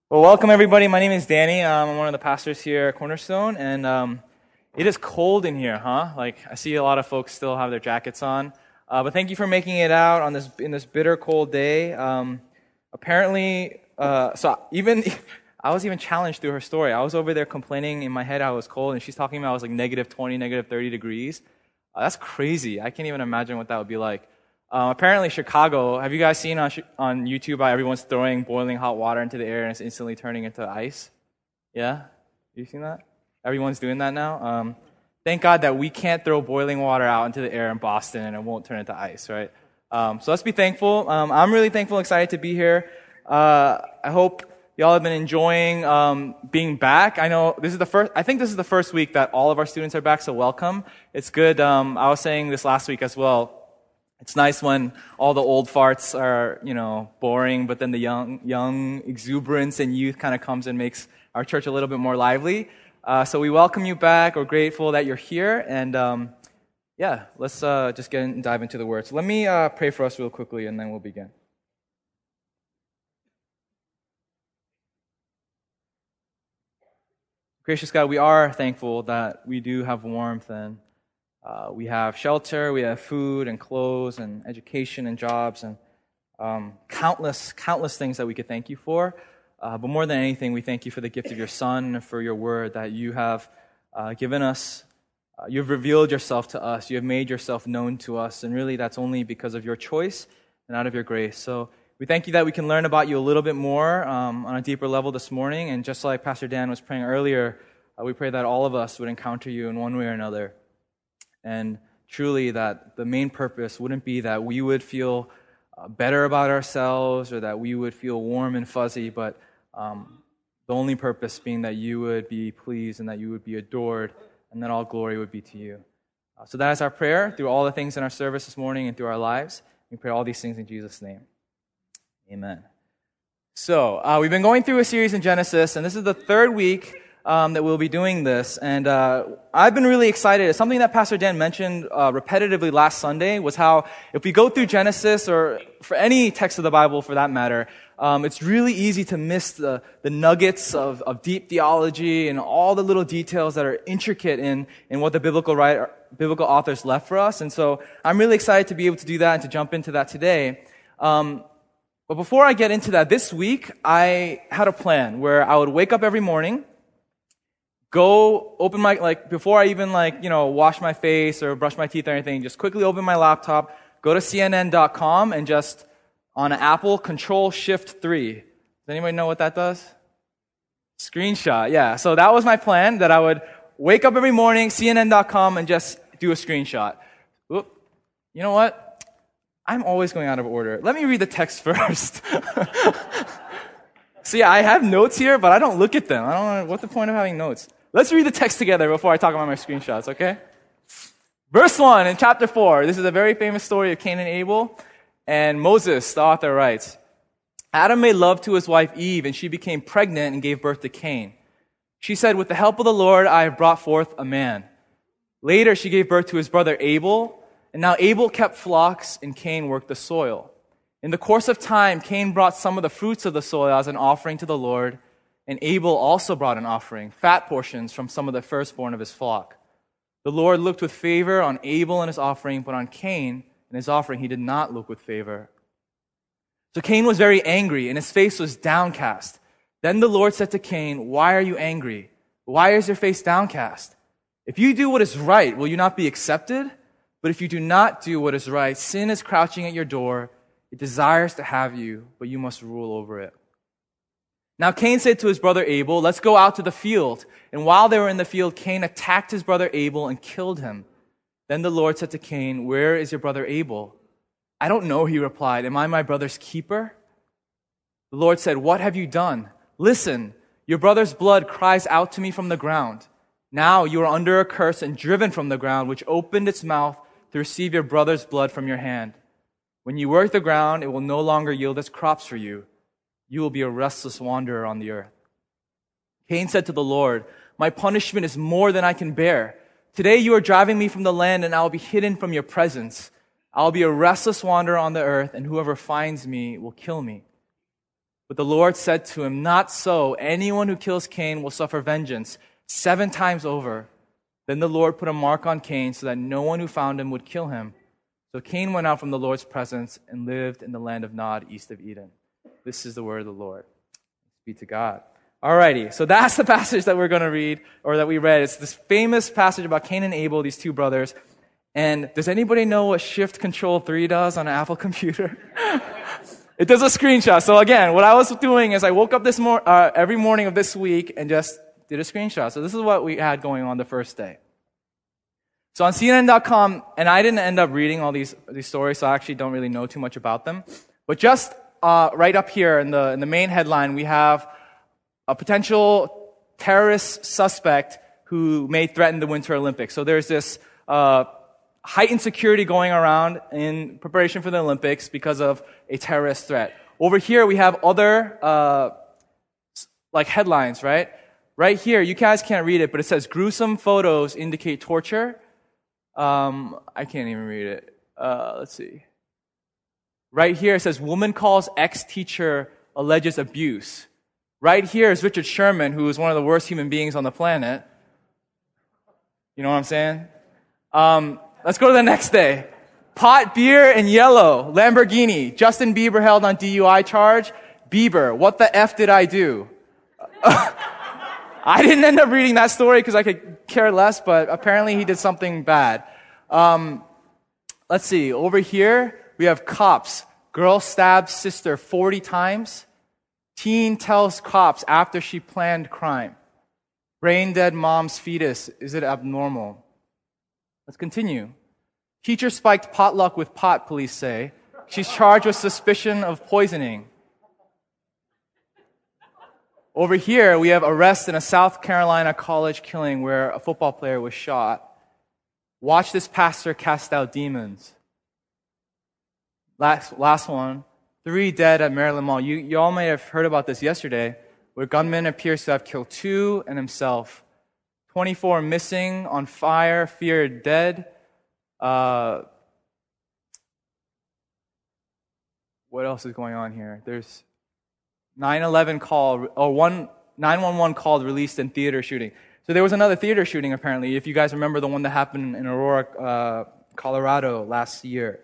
Well, welcome everybody. My name is Danny. I'm one of the pastors here at Cornerstone, and it is cold in here, huh? Like I see a lot of folks still have their jackets on, but thank you for making it out on this bitter cold day. Apparently, so even I was even challenged through her story. I was over there complaining in my head how it was cold, and she's talking about it was like negative 20, negative 30 degrees. That's crazy. I can't even imagine what that would be like. Apparently, Chicago, have you guys seen on YouTube how everyone's throwing boiling hot water into the air and it's instantly turning into ice? Yeah? You seen that? Everyone's doing that now? Thank God that we can't throw boiling water out into the air in Boston and it won't turn into ice, right? So let's be thankful. I'm really thankful and excited to be here. I hope y'all have been enjoying being back. I know I think this is the first week that all of our students are back, so welcome. It's good. I was saying this last week as well. It's nice when all the old farts are, boring, but then the young exuberance and youth kind of comes and makes our church a little bit more lively. So we welcome you back. We're grateful that you're here. And let's just get in and dive into the Word. So let me pray for us real quickly, and then we'll begin. Gracious God, we are thankful that we do have warmth and we have shelter, we have food and clothes and education and jobs and countless things that we could thank you for. But more than anything, we thank you for the gift of your Son and for your word that you have given us. You've revealed yourself to us. You have made yourself known to us. And really, that's only because of your choice and out of your grace. So we thank you that we can learn about you a little bit more on a deeper level this morning. And just like Pastor Dan was praying earlier, we pray that all of us would encounter you in one way or another. And truly that the main purpose wouldn't be that we would feel better about ourselves or that we would feel warm and fuzzy, but the only purpose being that you would be pleased and that you would be adored and that all glory would be to you. So that is our prayer through all the things in our service this morning and through our lives. We pray all these things in Jesus' name. Amen. So we've been going through a series in Genesis, and this is the third week that we'll be doing this, and I've been really excited. Something that Pastor Dan mentioned repetitively last Sunday was how if we go through Genesis, or for any text of the Bible for that matter, it's really easy to miss the nuggets of deep theology and all the little details that are intricate in what the biblical authors left for us. And so I'm really excited to be able to do that and to jump into that today. But before I get into that, this week I had a plan where I would wake up every morning, go open before I even wash my face or brush my teeth or anything, just quickly open my laptop, go to CNN.com and just on an Apple, Control-Shift-3. Does anybody know what that does? Screenshot, yeah. So that was my plan, that I would wake up every morning, CNN.com, and just do a screenshot. Oop. You know what? I'm always going out of order. Let me read the text first. See, I have notes here, but I don't look at them. I don't know what's the point of having notes. Let's read the text together before I talk about my screenshots, okay? Verse 1 in chapter 4. This is a very famous story of Cain and Abel. And Moses, the author, writes, Adam made love to his wife Eve, and she became pregnant and gave birth to Cain. She said, with the help of the Lord, I have brought forth a man. Later, she gave birth to his brother Abel. And now Abel kept flocks, and Cain worked the soil. In the course of time, Cain brought some of the fruits of the soil as an offering to the Lord, and Abel also brought an offering, fat portions from some of the firstborn of his flock. The Lord looked with favor on Abel and his offering, but on Cain and his offering he did not look with favor. So Cain was very angry, and his face was downcast. Then the Lord said to Cain, why are you angry? Why is your face downcast? If you do what is right, will you not be accepted? But if you do not do what is right, sin is crouching at your door. It desires to have you, but you must rule over it. Now Cain said to his brother Abel, let's go out to the field. And while they were in the field, Cain attacked his brother Abel and killed him. Then the Lord said to Cain, where is your brother Abel? I don't know, he replied. Am I my brother's keeper? The Lord said, what have you done? Listen, your brother's blood cries out to me from the ground. Now you are under a curse and driven from the ground, which opened its mouth to receive your brother's blood from your hand. When you work the ground, it will no longer yield its crops for you. You will be a restless wanderer on the earth. Cain said to the Lord, my punishment is more than I can bear. Today you are driving me from the land, and I will be hidden from your presence. I will be a restless wanderer on the earth, and whoever finds me will kill me. But the Lord said to him, "Not so. Anyone who kills Cain will suffer vengeance 7 times over." Then the Lord put a mark on Cain so that no one who found him would kill him. So Cain went out from the Lord's presence and lived in the land of Nod, east of Eden. This is the word of the Lord. Thanks be to God. Alrighty, so that's the passage that we're going to read, or that we read. It's this famous passage about Cain and Abel, these 2 brothers. And does anybody know what Shift Control 3 does on an Apple computer? It does a screenshot. So again, what I was doing is I woke up every morning of this week and just did a screenshot. So this is what we had going on the first day. So on CNN.com, and I didn't end up reading all these stories, so I actually don't really know too much about them. But just right up here in the main headline, we have a potential terrorist suspect who may threaten the Winter Olympics. So there's this heightened security going around in preparation for the Olympics because of a terrorist threat. Over here, we have other headlines, right? Right here, you guys can't read it, but it says, "Gruesome photos indicate torture." I can't even read it. Let's see. Right here, it says, "Woman calls ex-teacher alleges abuse." Right here is Richard Sherman, who is one of the worst human beings on the planet. You know what I'm saying? Let's go to the next day. Pot, beer, and yellow. Lamborghini. Justin Bieber held on DUI charge. Bieber, what the F did I do? I didn't end up reading that story because I could care less, but apparently he did something bad. Let's see. Over here, we have cops. Girl stabs sister 40 times. Teen tells cops after she planned crime. Brain dead mom's fetus. Is it abnormal? Let's continue. Teacher spiked potluck with pot, police say. She's charged with suspicion of poisoning. Over here, we have arrest in a South Carolina college killing where a football player was shot. Watch this pastor cast out demons. Last one. 3 dead at Maryland Mall. You all may have heard about this yesterday, where gunman appears to have killed 2 and himself. 24 missing, on fire, feared dead. What else is going on here? There's 911 call, 911 called released in theater shooting. So there was another theater shooting apparently, if you guys remember the one that happened in Aurora, Colorado last year.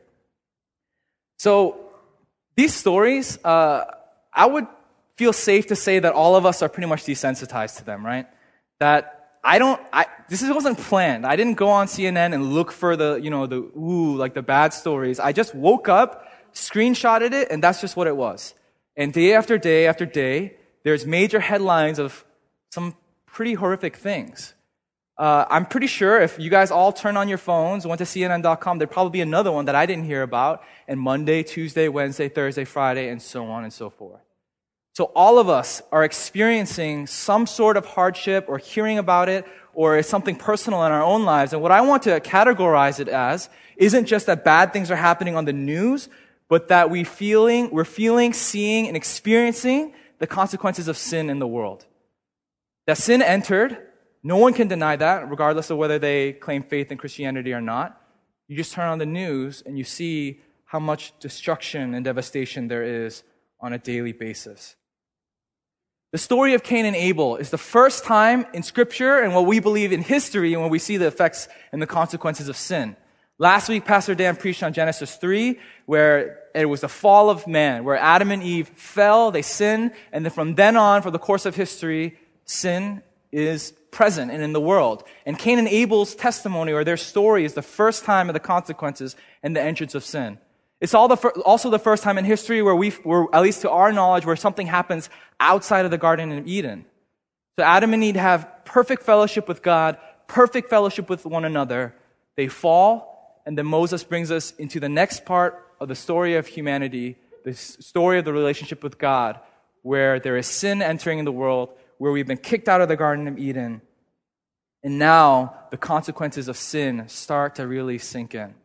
So these stories, I would feel safe to say that all of us are pretty much desensitized to them, right? That this wasn't planned. I didn't go on CNN and look for the bad stories. I just woke up, screenshotted it, and that's just what it was. And day after day after day, there's major headlines of some pretty horrific things. I'm pretty sure if you guys all turn on your phones, went to CNN.com, there'd probably be another one that I didn't hear about, and Monday, Tuesday, Wednesday, Thursday, Friday, and so on and so forth. So all of us are experiencing some sort of hardship or hearing about it, or it's something personal in our own lives. And what I want to categorize it as isn't just that bad things are happening on the news, but that we're feeling, seeing, and experiencing the consequences of sin in the world. That sin entered, no one can deny that, regardless of whether they claim faith in Christianity or not. You just turn on the news and you see how much destruction and devastation there is on a daily basis. The story of Cain and Abel is the first time in Scripture and what we believe in history and when we see the effects and the consequences of sin. Last week, Pastor Dan preached on Genesis 3, where it was the fall of man, where Adam and Eve fell, they sinned, and then from then on, for the course of history, sin is present and in the world. And Cain and Abel's testimony, or their story, is the first time of the consequences and the entrance of sin. It's also the first time in history where at least to our knowledge, where something happens outside of the Garden of Eden. So Adam and Eve have perfect fellowship with God, perfect fellowship with one another. They fall, and then Moses brings us into the next part of the story of humanity, the story of the relationship with God, where there is sin entering in the world, where we've been kicked out of the Garden of Eden, and now the consequences of sin start to really sink in.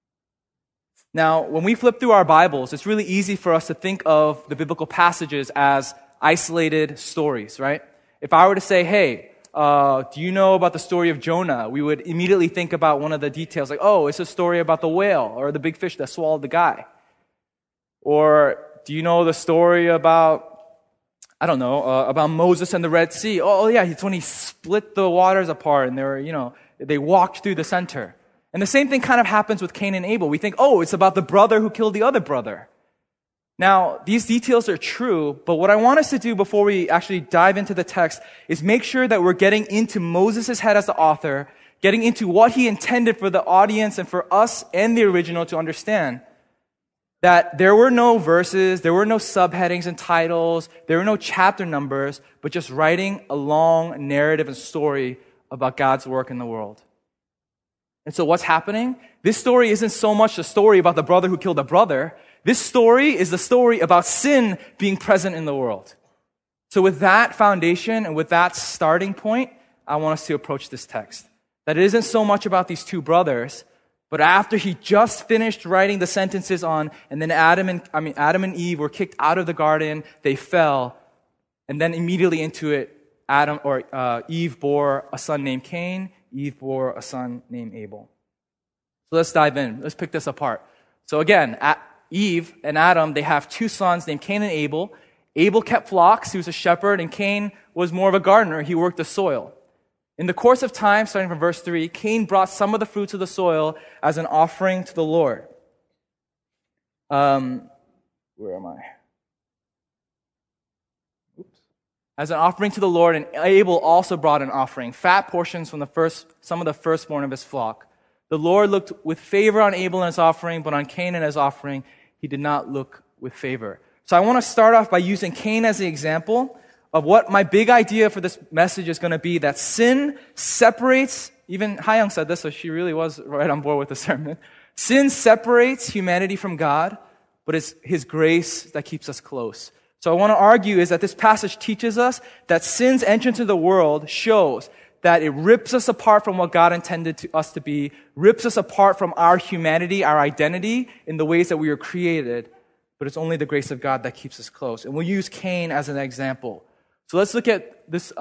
Now, when we flip through our Bibles, it's really easy for us to think of the biblical passages as isolated stories, right? If I were to say, hey, do you know about the story of Jonah? We would immediately think about one of the details, like, oh, it's a story about the whale or the big fish that swallowed the guy. Or do you know the story about I don't know, about Moses and the Red Sea. Oh, yeah, it's when he split the waters apart and they walked through the center. And the same thing kind of happens with Cain and Abel. We think, oh, it's about the brother who killed the other brother. Now, these details are true, but what I want us to do before we actually dive into the text is make sure that we're getting into Moses' head as the author, getting into what he intended for the audience and for us and the original to understand. That there were no verses, there were no subheadings and titles, there were no chapter numbers, but just writing a long narrative and story about God's work in the world. And so what's happening? This story isn't so much a story about the brother who killed a brother. This story is the story about sin being present in the world. So with that foundation and with that starting point, I want us to approach this text. That it isn't so much about these two brothers, but after he just finished writing the sentences on, and then Adam and Eve were kicked out of the garden, they fell, and then immediately into it, Eve bore a son named Cain, Eve bore a son named Abel. So let's dive in. Let's pick this apart. So again, Eve and Adam, they have two sons named Cain and Abel. Abel kept flocks, he was a shepherd, and Cain was more of a gardener, he worked the soil. In the course of time, starting from verse 3, Cain brought some of the fruits of the soil as an offering to the Lord. Where am I? As an offering to the Lord, and Abel also brought an offering, fat portions from some of the firstborn of his flock. The Lord looked with favor on Abel and his offering, but on Cain and his offering, he did not look with favor. So I want to start off by using Cain as the example of what my big idea for this message is going to be, that sin separates, even Hayoung said this, so she really was right on board with the sermon. Sin separates humanity from God, but it's His grace that keeps us close. So I want to argue is that this passage teaches us that sin's entrance into the world shows that it rips us apart from what God intended us to be, rips us apart from our humanity, our identity in the ways that we were created, but it's only the grace of God that keeps us close. And we'll use Cain as an example. So let's look at this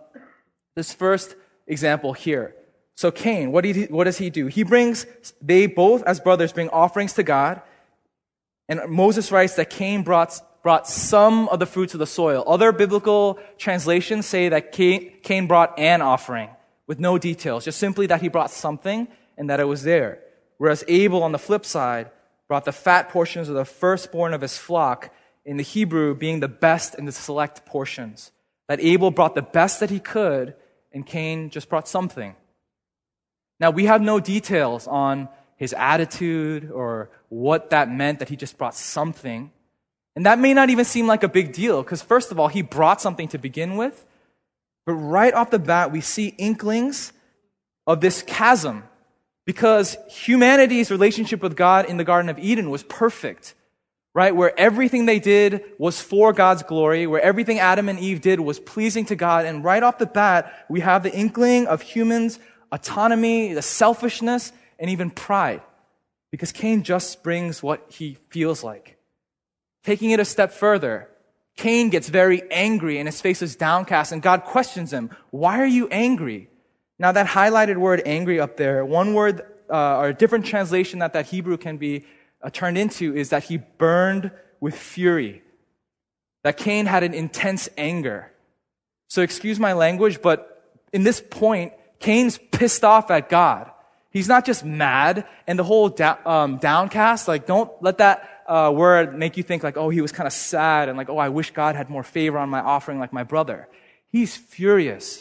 first example here. So Cain, what does he do? They both as brothers bring offerings to God, and Moses writes that Cain brought some of the fruits of the soil. Other biblical translations say that Cain brought an offering with no details, just simply that he brought something and that it was there. Whereas Abel, on the flip side, brought the fat portions of the firstborn of his flock, in the Hebrew being the best and the select portions. That Abel brought the best that he could, and Cain just brought something. Now, we have no details on his attitude or what that meant that he just brought something. And that may not even seem like a big deal, because first of all, he brought something to begin with. But right off the bat, we see inklings of this chasm, because humanity's relationship with God in the Garden of Eden was perfect, right? Where everything they did was for God's glory, where everything Adam and Eve did was pleasing to God. And right off the bat, we have the inkling of humans' autonomy, the selfishness, and even pride, because Cain just brings what he feels like. Taking it a step further, Cain gets very angry and his face is downcast, and God questions him, "Why are you angry?" Now that highlighted word angry up there, one word or a different translation that Hebrew can be turned into is that he burned with fury. That Cain had an intense anger. So excuse my language, but in this point, Cain's pissed off at God. He's not just mad and the whole downcast. Like, don't let that word make you think like, oh, he was kind of sad and like, oh, I wish God had more favor on my offering like my brother. He's furious.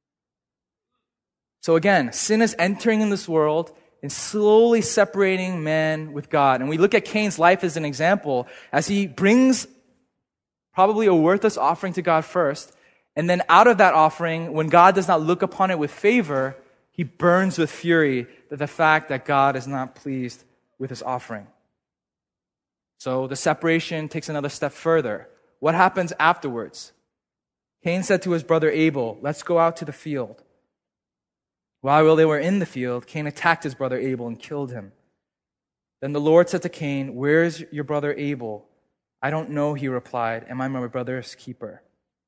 So again, sin is entering in this world and slowly separating man with God. And we look at Cain's life as an example as he brings probably a worthless offering to God first. And then out of that offering, when God does not look upon it with favor, he burns with fury at the fact that God is not pleased with his offering. So the separation takes another step further. What happens afterwards? Cain said to his brother Abel, "Let's go out to the field." While they were in the field, Cain attacked his brother Abel and killed him. Then the Lord said to Cain, "Where is your brother Abel?" "I don't know," he replied. "Am I my brother's keeper?"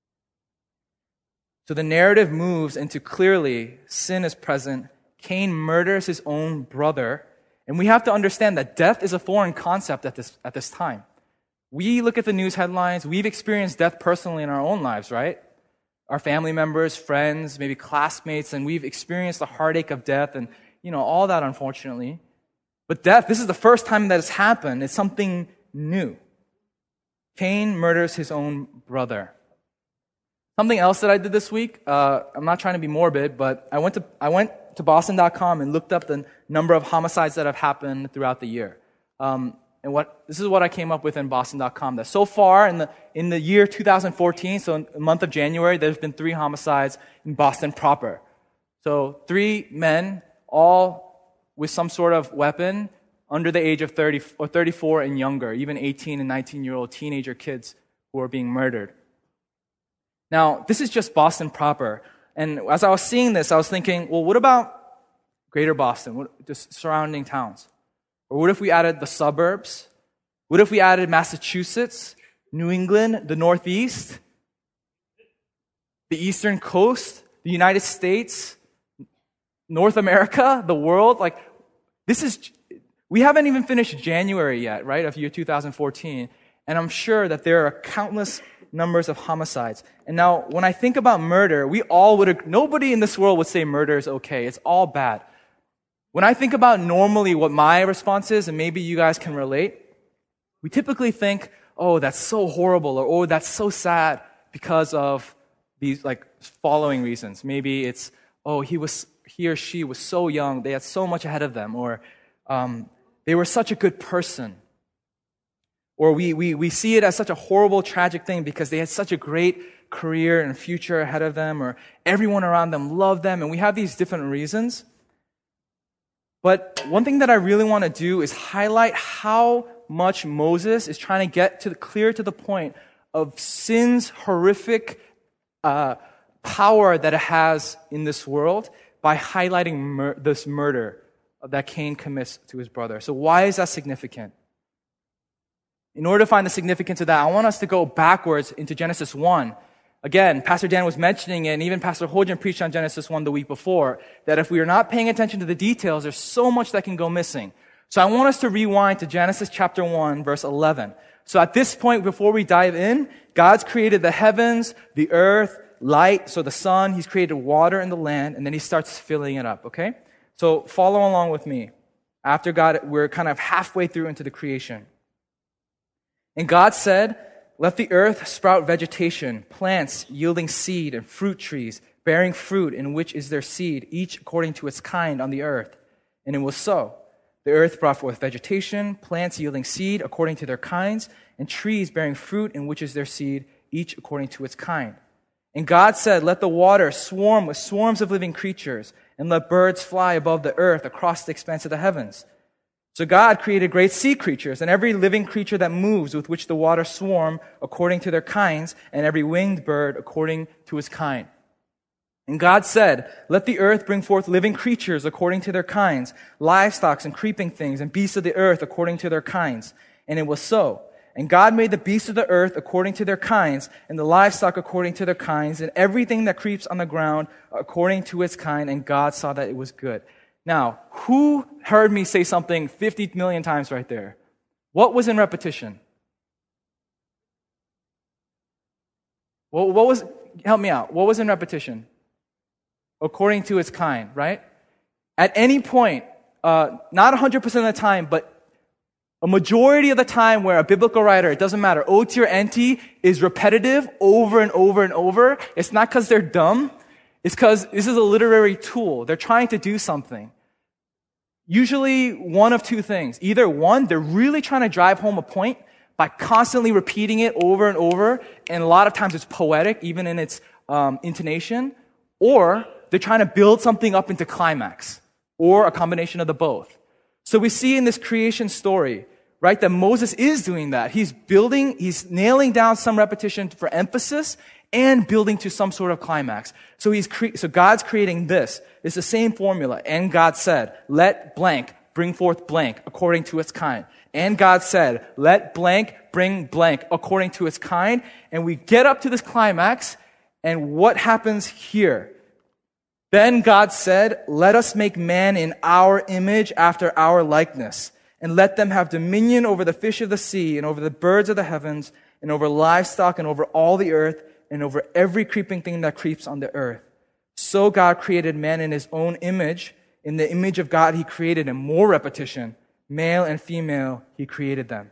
So the narrative moves into clearly sin is present. Cain murders his own brother. And we have to understand that death is a foreign concept at this time. We look at the news headlines, we've experienced death personally in our own lives, right? Our family members, friends, maybe classmates, and we've experienced the heartache of death and, all that, unfortunately. But death, this is the first time that it's happened. It's something new. Cain murders his own brother. Something else that I did this week, I'm not trying to be morbid, but I went to Boston.com and looked up the number of homicides that have happened throughout the year. This is what I came up with in Boston.com. That so far in the year 2014, so in the month of January, there's been 3 homicides in Boston proper. So 3 men, all with some sort of weapon, under the age of 30 or 34 and younger, even 18 and 19-year-old teenager kids who are being murdered. Now, this is just Boston proper. And as I was seeing this, I was thinking, well, what about greater Boston, just surrounding towns? Or what if we added the suburbs? What if we added Massachusetts, New England, the Northeast, the Eastern Coast, the United States, North America, the world? We haven't even finished January yet, right, of year 2014. And I'm sure that there are countless numbers of homicides. And now, when I think about murder, nobody in this world would say murder is okay. It's all bad. When I think about normally what my response is, and maybe you guys can relate, we typically think, oh, that's so horrible, or oh, that's so sad because of these following reasons. Maybe it's, oh, he or she was so young, they had so much ahead of them, or they were such a good person. Or we see it as such a horrible, tragic thing because they had such a great career and future ahead of them, or everyone around them loved them, and we have these different reasons. But one thing that I really want to do is highlight how much Moses is trying to get clear to the point of sin's horrific power that it has in this world by highlighting this murder that Cain commits to his brother. So why is that significant? In order to find the significance of that, I want us to go backwards into Genesis 1. Again, Pastor Dan was mentioning it, and even Pastor Hojin preached on Genesis 1 the week before, that if we are not paying attention to the details, there's so much that can go missing. So I want us to rewind to Genesis chapter 1, verse 11. So at this point, before we dive in, God's created the heavens, the earth, light, so the sun, He's created water and the land, and then He starts filling it up, okay? So follow along with me. After God, we're kind of halfway through into the creation. And God said, "Let the earth sprout vegetation, plants yielding seed, and fruit trees, bearing fruit in which is their seed, each according to its kind on the earth." And it was so. The earth brought forth vegetation, plants yielding seed according to their kinds, and trees bearing fruit in which is their seed, each according to its kind. And God said, "Let the water swarm with swarms of living creatures, and let birds fly above the earth across the expanse of the heavens." So God created great sea creatures, and every living creature that moves, with which the waters swarm according to their kinds, and every winged bird according to its kind. And God said, "Let the earth bring forth living creatures according to their kinds, livestock and creeping things, and beasts of the earth according to their kinds." And it was so. And God made the beasts of the earth according to their kinds, and the livestock according to their kinds, and everything that creeps on the ground according to its kind, and God saw that it was good. Now, who heard me say something 50 million times right there? What was in repetition? Help me out. What was in repetition? According to its kind, right? At any point, not 100% of the time, but a majority of the time where a biblical writer, it doesn't matter, OT or NT, is repetitive over and over and over, it's not because they're dumb. It's because this is a literary tool. They're trying to do something. Usually one of two things. Either one, they're really trying to drive home a point by constantly repeating it over and over, and a lot of times it's poetic, even in its intonation, or they're trying to build something up into climax, or a combination of the both. So we see in this creation story, right, that Moses is doing that. He's nailing down some repetition for emphasis, and building to some sort of climax. So God's creating this. It's the same formula. And God said, "Let blank bring forth blank according to its kind." And God said, "Let blank bring blank according to its kind." And we get up to this climax, and what happens here? Then God said, "Let us make man in our image after our likeness, and let them have dominion over the fish of the sea, and over the birds of the heavens, and over livestock, and over all the earth, and over every creeping thing that creeps on the earth. So God created man in his own image. In the image of God, he created him. More repetition. Male and female, he created them.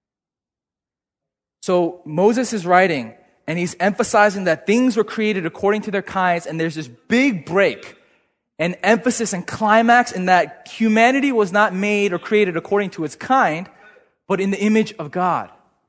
So Moses is writing, and he's emphasizing that things were created according to their kinds, and there's this big break and emphasis and climax in that humanity was not made or created according to its kind, but in the image of God.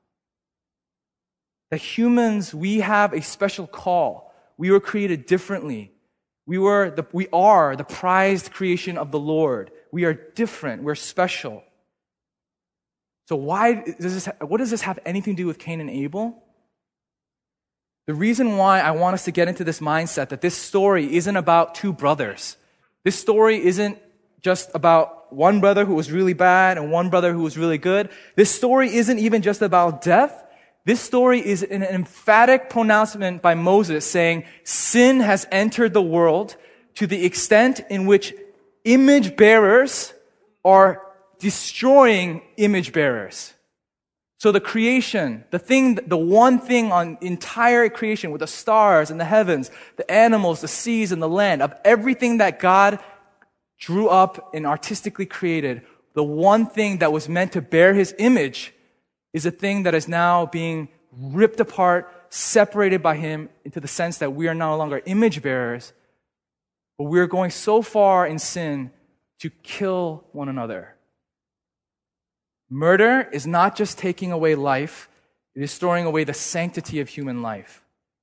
That humans, we have a special call. We were created differently. We are the prized creation of the Lord. We are different. We're special. So what does this have anything to do with Cain and Abel? The reason why I want us to get into this mindset that this story isn't about two brothers. This story isn't just about one brother who was really bad and one brother who was really good. This story isn't even just about death. This story is an emphatic pronouncement by Moses saying, sin has entered the world to the extent in which image bearers are destroying image bearers. So the creation, the one thing on entire creation with the stars and the heavens, the animals, the seas and the land, of everything that God drew up and artistically created, the one thing that was meant to bear his image is a thing that is now being ripped apart, separated by him into the sense that we are no longer image bearers, but we are going so far in sin to kill one another. Murder is not just taking away life, it is throwing away the sanctity of human life.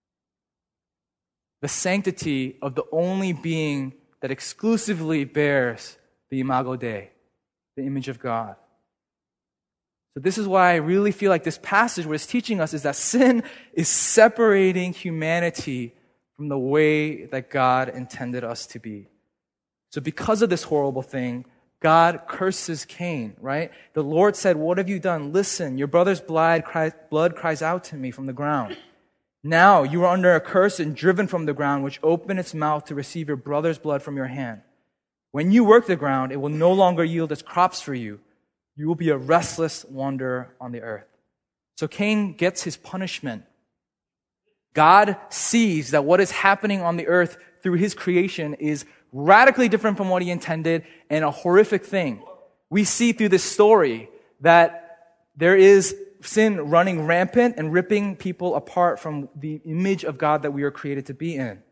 The sanctity of the only being that exclusively bears the Imago Dei, the image of God. So this is why I really feel like this passage, what it's teaching us is that sin is separating humanity from the way that God intended us to be. So because of this horrible thing, God curses Cain, right? The Lord said, "What have you done? Listen, your brother's blood cries out to me from the ground. Now you are under a curse and driven from the ground, which opened its mouth to receive your brother's blood from your hand. When you work the ground, it will no longer yield its crops for you. You will be a restless wanderer on the earth." So Cain gets his punishment. God sees that what is happening on the earth through his creation is radically different from what he intended and a horrific thing. We see through this story that there is sin running rampant and ripping people apart from the image of God that we are created to be in.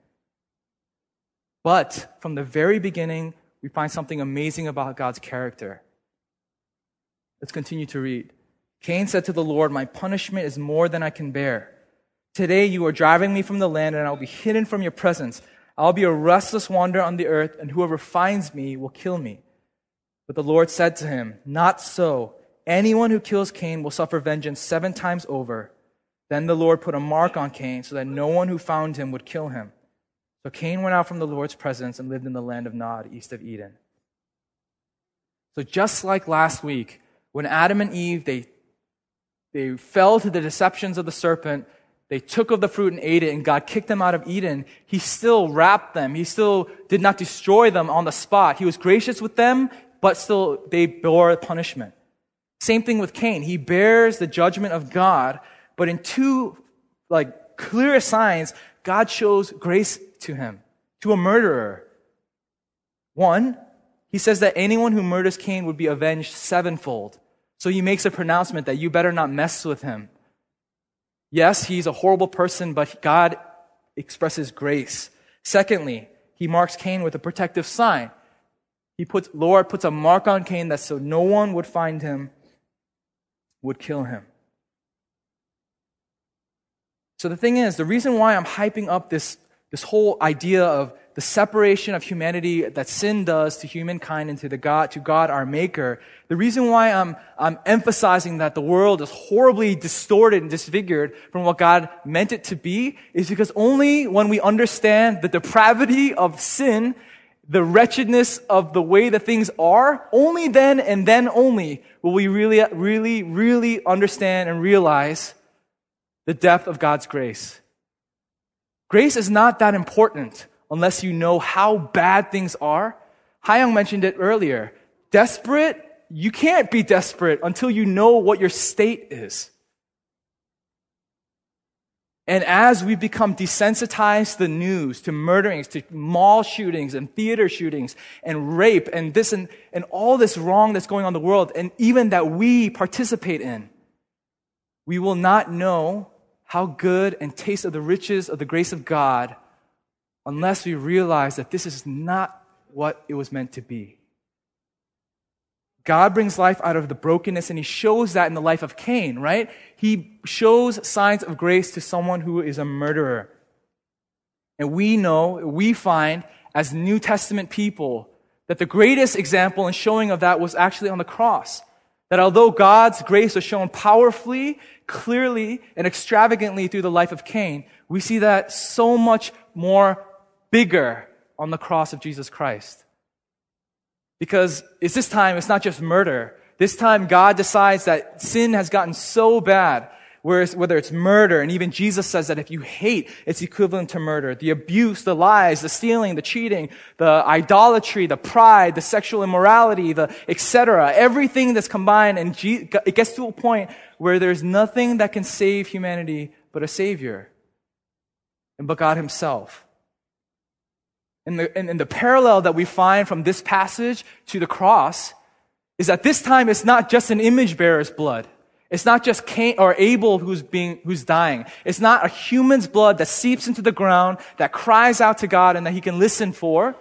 But from the very beginning, we find something amazing about God's character. Let's continue to read. Cain said to the Lord, "My punishment is more than I can bear. Today you are driving me from the land, and I will be hidden from your presence. I'll be a restless wanderer on the earth, and whoever finds me will kill me." But the Lord said to him, "Not so. Anyone who kills Cain will suffer vengeance 7 times over." Then the Lord put a mark on Cain so that no one who found him would kill him. So Cain went out from the Lord's presence and lived in the land of Nod, east of Eden. So just like last week, when Adam and Eve, they fell to the deceptions of the serpent, they took of the fruit and ate it, and God kicked them out of Eden, he still wrapped them. He still did not destroy them on the spot. He was gracious with them, but still they bore punishment. Same thing with Cain. He bears the judgment of God, but in 2 clear signs, God shows grace to him, to a murderer. 1, he says that anyone who murders Cain would be avenged 7-fold. So he makes a pronouncement that you better not mess with him. Yes, he's a horrible person, but God expresses grace. Secondly, he marks Cain with a protective sign. Lord puts a mark on Cain that so no one would find him, would kill him. So the thing is, the reason why I'm hyping up this whole idea of the separation of humanity that sin does to humankind and to God our Maker, the reason why I'm emphasizing that the world is horribly distorted and disfigured from what God meant it to be is because only when we understand the depravity of sin, the wretchedness of the way that things are, only then and then only will we really, really, really understand and realize the depth of God's grace. Grace is not that important unless you know how bad things are. Hayoung mentioned it earlier. Desperate you can't be desperate until you know what your state is. And as we become desensitized to the news, to murderings, to mall shootings and theater shootings and rape and this and all this wrong that's going on in the world, and even that we participate in, we will not know how good and taste of the riches of the grace of God unless we realize that this is not what it was meant to be. God brings life out of the brokenness, and He shows that in the life of Cain, right? He shows signs of grace to someone who is a murderer. And we find as New Testament people that the greatest example and showing of that was actually on the cross. That although God's grace was shown powerfully, clearly, and extravagantly through the life of Cain, we see that so much more bigger on the cross of Jesus Christ. Because this time, it's not just murder. This time, God decides that sin has gotten so bad, whether it's murder, and even Jesus says that if you hate, it's equivalent to murder. The abuse, the lies, the stealing, the cheating, the idolatry, the pride, the sexual immorality, the etc. Everything that's combined, and it gets to a point where there's nothing that can save humanity but a Savior, but God Himself. And the parallel that we find from this passage to the cross is that this time it's not just an image bearer's blood. It's not just Cain or Abel who's dying. It's not a human's blood that seeps into the ground, that cries out to God and that He can listen for.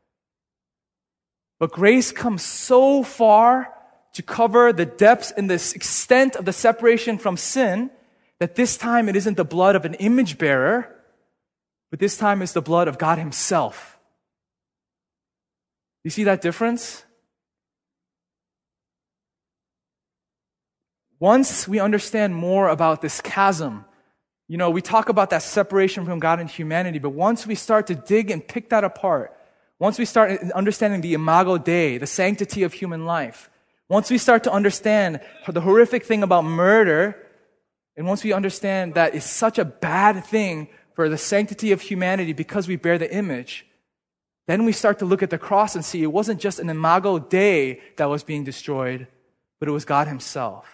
But grace comes so far to cover the depths and the extent of the separation from sin that this time it isn't the blood of an image bearer, but this time it's the blood of God Himself. You see that difference? Once we understand more about this chasm, we talk about that separation from God and humanity, but once we start to dig and pick that apart, once we start understanding the imago Dei, the sanctity of human life, once we start to understand the horrific thing about murder, and once we understand that it's such a bad thing for the sanctity of humanity because we bear the image, then we start to look at the cross and see it wasn't just an imago Dei that was being destroyed, but it was God Himself.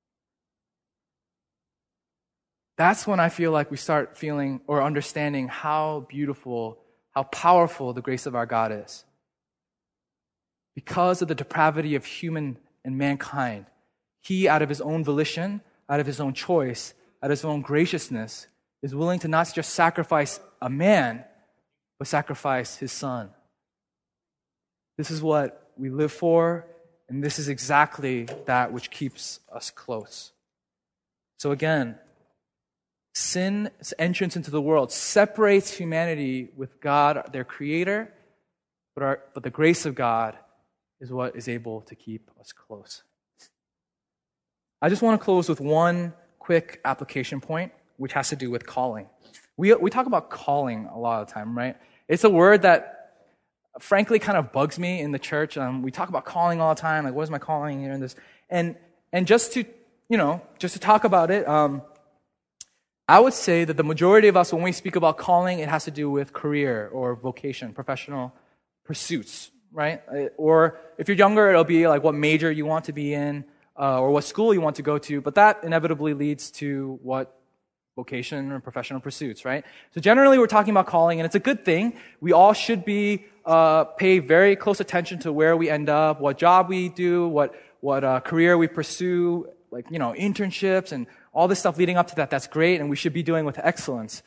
That's when I feel like we start feeling or understanding how beautiful, how powerful the grace of our God is. Because of the depravity of human and mankind, He, out of His own volition, out of His own choice, out of His own graciousness, is willing to not just sacrifice a man, but sacrifice His Son. This is what we live for, and this is exactly that which keeps us close. So again, sin's entrance into the world separates humanity with God, their Creator, but the grace of God is what is able to keep us close. I just want to close with one quick application point, which has to do with calling. We talk about calling a lot of the time, right? It's a word that, frankly, kind of bugs me in the church. We talk about calling all the time, like, what is my calling here and this? And just to talk about it, I would say that the majority of us, when we speak about calling, it has to do with career or vocation, professional pursuits, right? Or if you're younger, it'll be like what major you want to be in, or what school you want to go to, but that inevitably leads to what vocation or professional pursuits, right? So generally, we're talking about calling, and it's a good thing. We all should pay very close attention to where we end up, what job we do, what career we pursue, like, internships and all this stuff leading up to that. That's great, and we should be doing with excellence.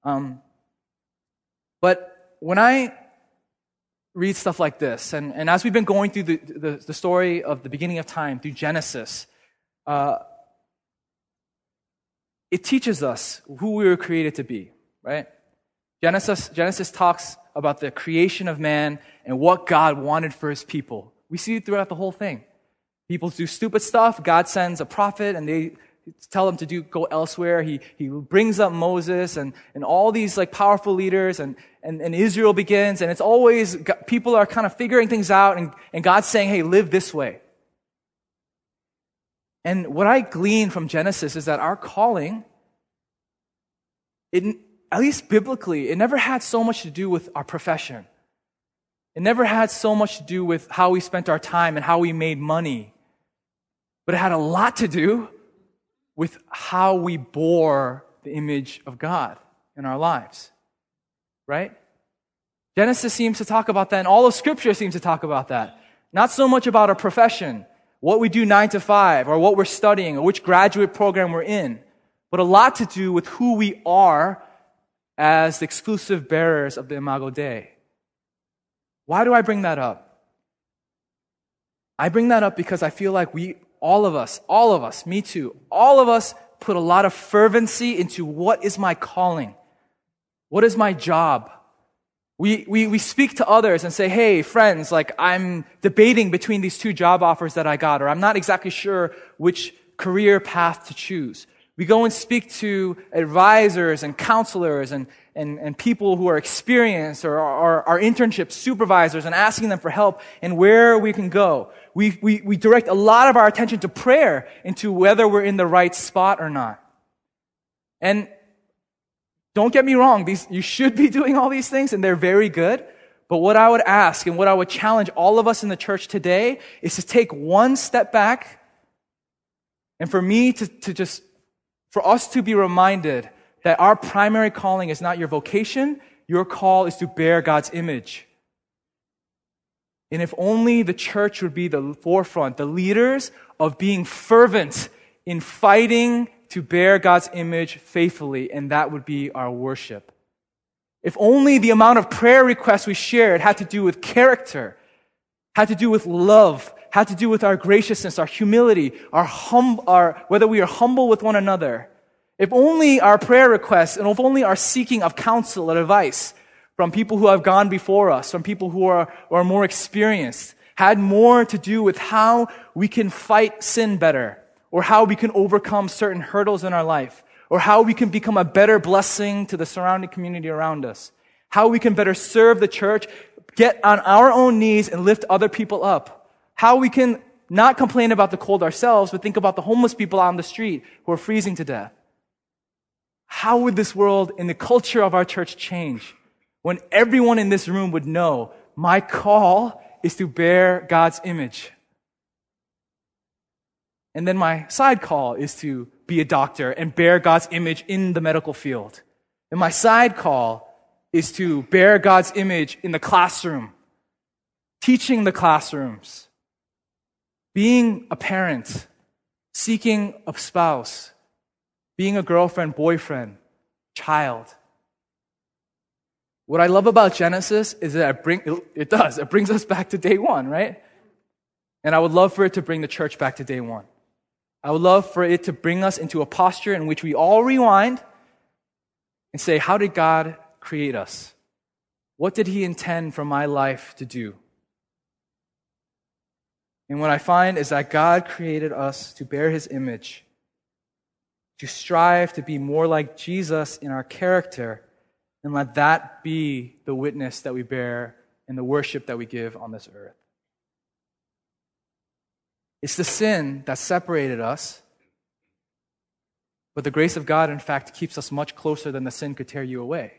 But when I read stuff like this, and as we've been going through the story of the beginning of time through Genesis, it teaches us who we were created to be, right? Genesis talks about the creation of man and what God wanted for His people. We see it throughout the whole thing. People do stupid stuff. God sends a prophet, and they tell them to go elsewhere. He brings up Moses and all these like powerful leaders, and Israel begins, and it's always people are kind of figuring things out, and God's saying, hey, live this way. And what I glean from Genesis is that our calling, at least biblically, it never had so much to do with our profession. It never had so much to do with how we spent our time and how we made money but it had a lot to do with how we bore the image of God in our lives, right? Genesis seems to talk about that, and all of Scripture seems to talk about that. Not so much about our profession, what we do 9 to 5, or what we're studying, or which graduate program we're in, but a lot to do with who we are as the exclusive bearers of the Imago Dei. Why do I bring that up? I bring that up because I feel like all of us, me too, all of us put a lot of fervency into what is my calling? What is my job? We speak to others and say, hey, friends, like I'm debating between these 2 job offers that I got, or I'm not exactly sure which career path to choose. We go and speak to advisors and counselors and people who are experienced or our internship supervisors and asking them for help and where we can go. We direct a lot of our attention to prayer into whether we're in the right spot or not. And don't get me wrong, you should be doing all these things and they're very good. But what I would ask and what I would challenge all of us in the church today is to take one step back and for us to be reminded that our primary calling is not your vocation, your call is to bear God's image. And if only the church would be the forefront, the leaders of being fervent in fighting to bear God's image faithfully, and that would be our worship. If only the amount of prayer requests we shared had to do with character, had to do with love, had to do with our graciousness, our humility, whether we are humble with one another. If only our prayer requests and if only our seeking of counsel and advice from people who have gone before us, from people who are more experienced, had more to do with how we can fight sin better, or how we can overcome certain hurdles in our life, or how we can become a better blessing to the surrounding community around us, how we can better serve the church, get on our own knees and lift other people up, how we can not complain about the cold ourselves, but think about the homeless people out on the street who are freezing to death. How would this world and the culture of our church change when everyone in this room would know my call is to bear God's image? And then my side call is to be a doctor and bear God's image in the medical field. And my side call is to bear God's image in the classroom, teaching the classrooms, being a parent, seeking a spouse, being a girlfriend, boyfriend, child. What I love about Genesis is that it brings us back to day one, right? And I would love for it to bring the church back to day one. I would love for it to bring us into a posture in which we all rewind and say, how did God create us? What did He intend for my life to do? And what I find is that God created us to bear His image, to strive to be more like Jesus in our character, and let that be the witness that we bear and the worship that we give on this earth. It's the sin that separated us, but the grace of God, in fact, keeps us much closer than the sin could tear you away.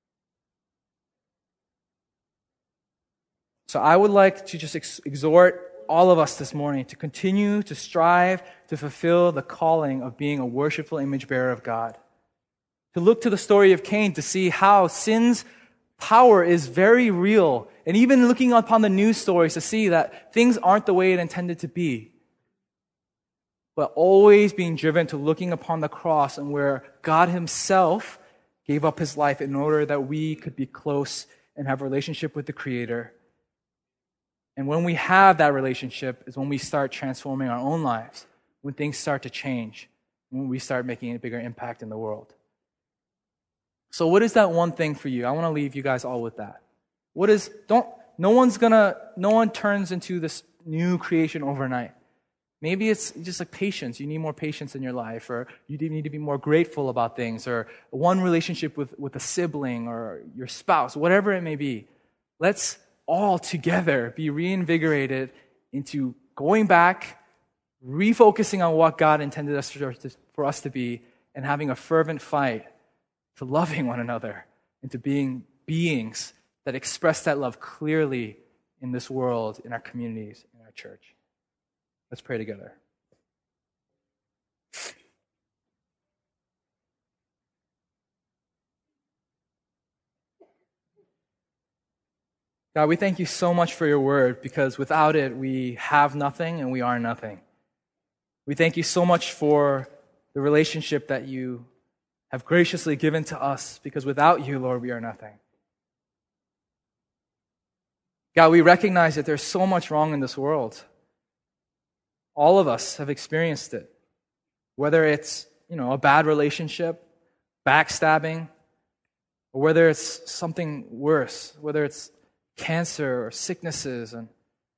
So I would like to just exhort all of us this morning to continue to strive to fulfill the calling of being a worshipful image bearer of God. To look to the story of Cain to see how sin's power is very real. And even looking upon the news stories to see that things aren't the way it intended to be. But always being driven to looking upon the cross and where God Himself gave up His life in order that we could be close and have a relationship with the Creator. And when we have that relationship is when we start transforming our own lives, when things start to change, when we start making a bigger impact in the world. So what is that one thing for you? I want to leave you guys all with that. No one turns into this new creation overnight. Maybe it's just like patience. You need more patience in your life, or you need to be more grateful about things, or one relationship with a sibling or your spouse, whatever it may be. Let's all together be reinvigorated into going back, refocusing on what God intended us for us to be, and having a fervent fight to loving one another and to being beings that express that love clearly in this world, in our communities, in our church. Let's pray together. God, we thank you so much for your word, because without it, we have nothing and we are nothing. We thank you so much for the relationship that you have graciously given to us, because without you, Lord, we are nothing. God, we recognize that there's so much wrong in this world. All of us have experienced it. Whether it's, a bad relationship, backstabbing, or whether it's something worse, whether it's cancer or sicknesses and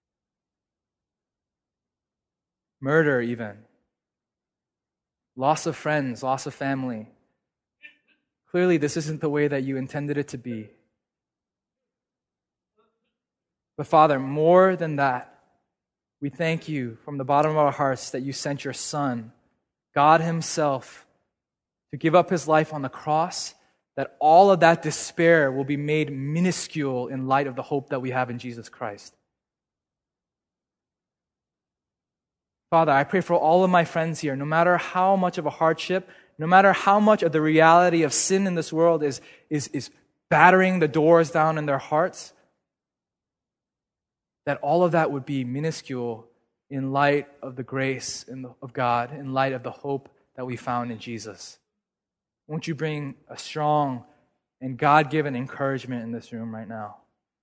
murder even. Loss of friends, loss of family. Clearly, this isn't the way that you intended it to be. But Father, more than that, we thank you from the bottom of our hearts that you sent your Son, God Himself, to give up His life on the cross, that all of that despair will be made minuscule in light of the hope that we have in Jesus Christ. Father, I pray for all of my friends here, no matter how much of a hardship, no matter how much of the reality of sin in this world is battering the doors down in their hearts, that all of that would be minuscule in light of the grace of God, in light of the hope that we found in Jesus. Won't you bring a strong and God-given encouragement in this room right now?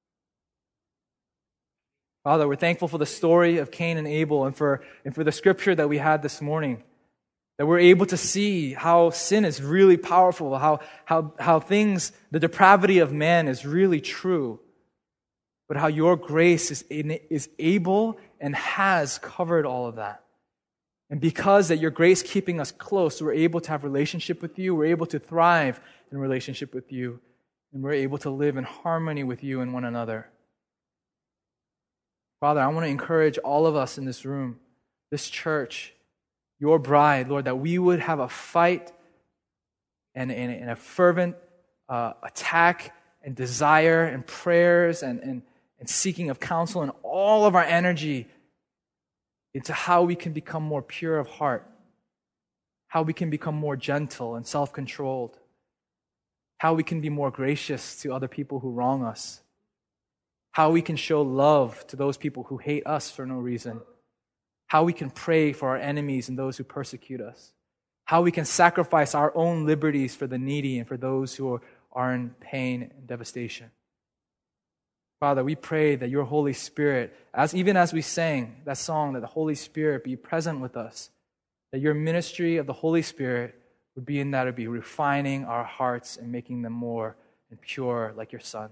Father, we're thankful for the story of Cain and Abel and for the scripture that we had this morning, that we're able to see how sin is really powerful, how things, the depravity of man is really true, but how your grace is able and has covered all of that. And because that your grace keeping us close, we're able to have relationship with you, we're able to thrive in relationship with you, and we're able to live in harmony with you and one another. Father, I want to encourage all of us in this room, this church, your bride, Lord, that we would have a fight and a fervent attack and desire and prayers and seeking of counsel and all of our energy into how we can become more pure of heart, how we can become more gentle and self-controlled, how we can be more gracious to other people who wrong us, how we can show love to those people who hate us for no reason, how we can pray for our enemies and those who persecute us, how we can sacrifice our own liberties for the needy and for those who are in pain and devastation. Father, we pray that your Holy Spirit, even as we sang that song, that the Holy Spirit be present with us, that your ministry of the Holy Spirit would be in that, it would be refining our hearts and making them more and pure like your Son.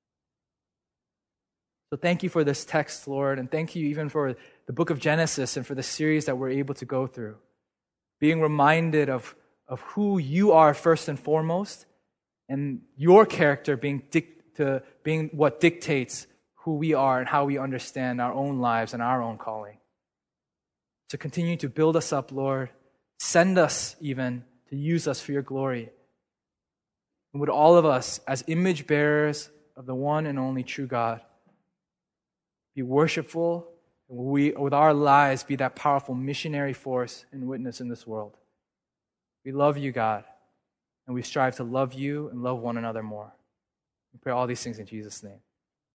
So thank you for this text, Lord, and thank you even for the book of Genesis and for the series that we're able to go through. Being reminded of who you are first and foremost, and your character being what dictates who we are and how we understand our own lives and our own calling. To continue to build us up, Lord, send us even to use us for your glory. And would all of us, as image bearers of the one and only true God, be worshipful, and we, with our lives, be that powerful missionary force and witness in this world. We love you, God, and we strive to love you and love one another more. We pray all these things in Jesus' name.